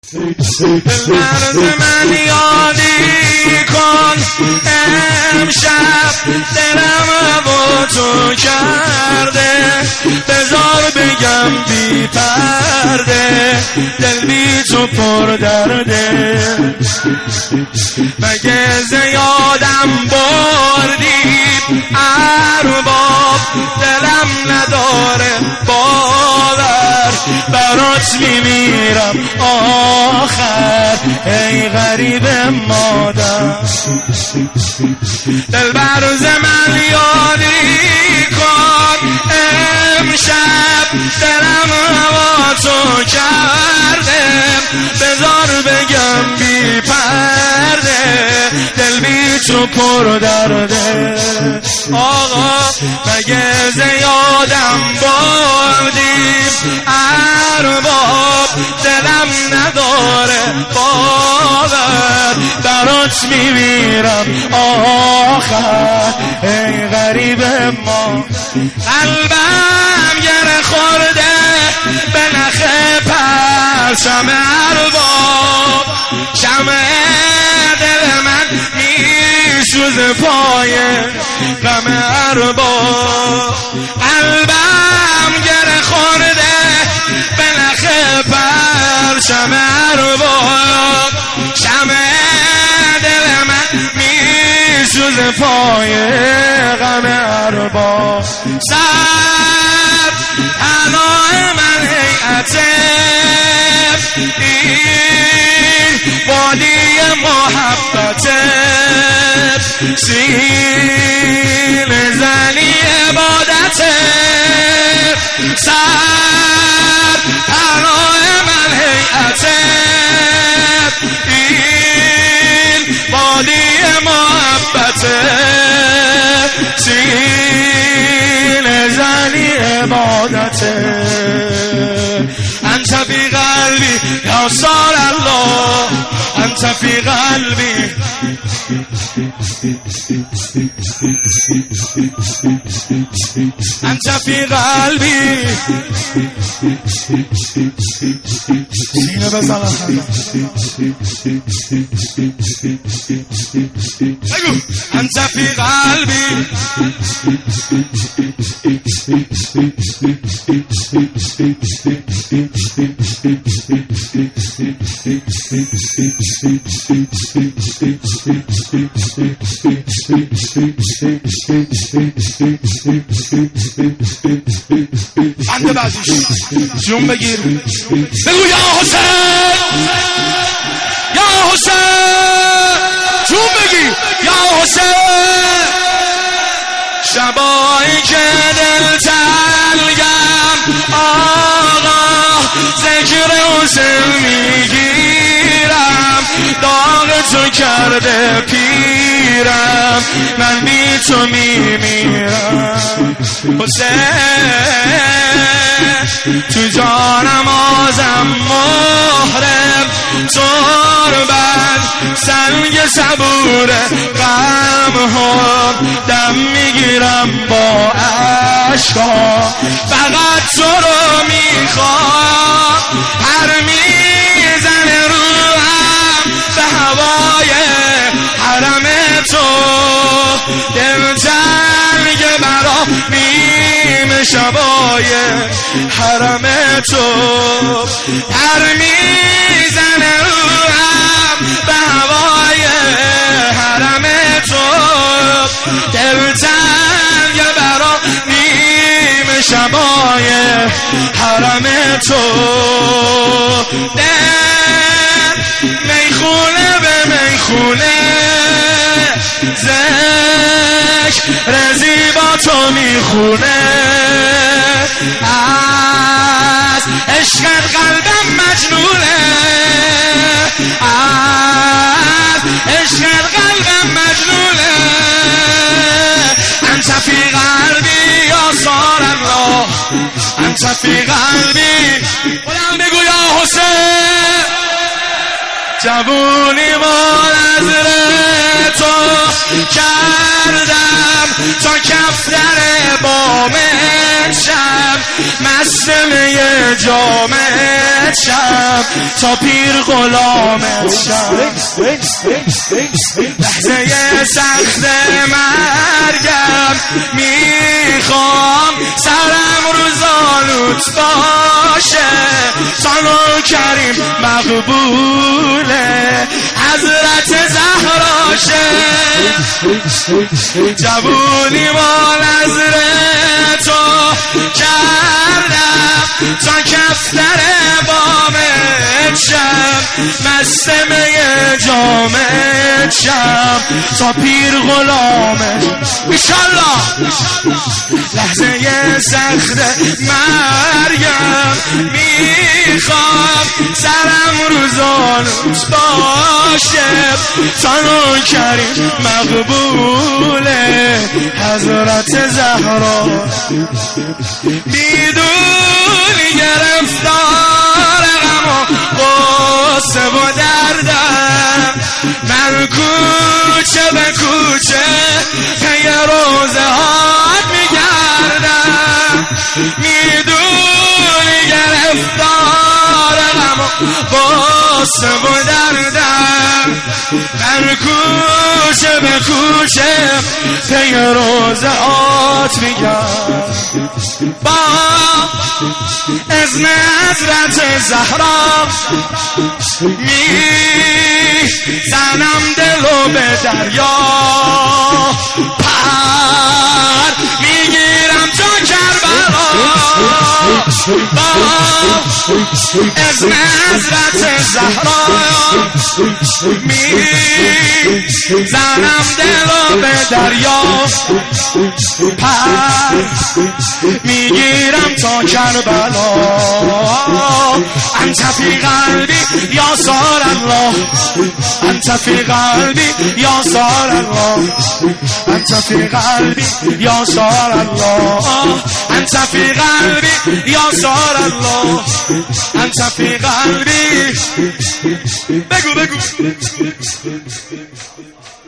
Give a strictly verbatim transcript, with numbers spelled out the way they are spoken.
مرز من یادی کن امشب دلم با تو کرده، بذار بگم بی پرده دل بی تو پر درده. مگه زیادم بردی ارباب، دلم نداره باور، برات میمیرم آخر ای غریب مادر. دل برز من یادی کن امشب دلم با تو کرده، بذار بگم بی پرده دل بی تو پر درده. آقا مگه زیادم بردی ارباب، دلم نداره باور، برات میمیرم آخر ای غریب ما. قلبم گره خورده به نخ پرچم ارباب، شمع دل من میسوزه پای غم ارباب. قلبم گره خورده به نخ پرچم ارباب، شمع دل من میسوزه پای غم ارباب. سر هنای من هیئته این وادی محبته، سین زنی عبادته. سر هنای من هیئته این وادی محبته، سین زنی عبادته. انت فی قلبی یا سار الله، انت فی قلبی. انت فی قلبی. سینه بزن بگو. انت فی قلبی. بنده بعدیش جون بگیر بگو یا حسین یا حسین، جون بگیر یا حسین. شبایی که دل تلگم آقا ذکر حسین میگیرم، داغ تو کرده پیرم من بی تو میمیرم. حسین تو جانم آزم محرم، تربت سنگ صبور غم هم دم میگیرم با عشقا، فقط تو رو میخوام. هر میزن روحم به هوای حرم تو، دل تنگ برا نیم شبای حرم تو. هر میزن روحم به هوای حرم تو، دل تنگ برا نیم شبای حرم تو. دل میخونه به میخونه ذکر زیبا تو میخونه، از عشقت قلبم مجنونه، از عشقت قلبم مجنونه. انت فی قلبی یا سار الله، انت فی قلبی. بلند بگو یا حسین. جوونی مال از تو کردم تا کفتر بام شب، مست می جامت شم تا پیر غلامت شم لحظه سخت مرگم میخوام سرم رو زانوت باشه سالو کریم مقبوله حضرت زهراشه جوونی ما نظر تو کردم تا کفتر بامت شم مست می جامت شم تا پیر غلامت ایشالله لحظه سخت مرگم میخوام سرم رو زانوت باشه تانو کریم مقبوله حضرت زهرا میدونی گرفتار غم و غصه و دردم من کوچه به کوچه پی روزه هات میگردم میدونی گرفتار غم و غصه و دردم من کوچه به کوچه پی روزه هات میگردم با اذن حضرت زهرا می زنم دلو به دریا پر میگیرم تا کربلا با اذن حضرت زهرا می زنم دلو به دریا پر میگیرم تا کربلا انت فی قلبی یا سار الله انت فی قلبی یا سار الله انت فی قلبی یا سار الله انت فی قلبی یا سار الله انت فی قلبی بگو بگو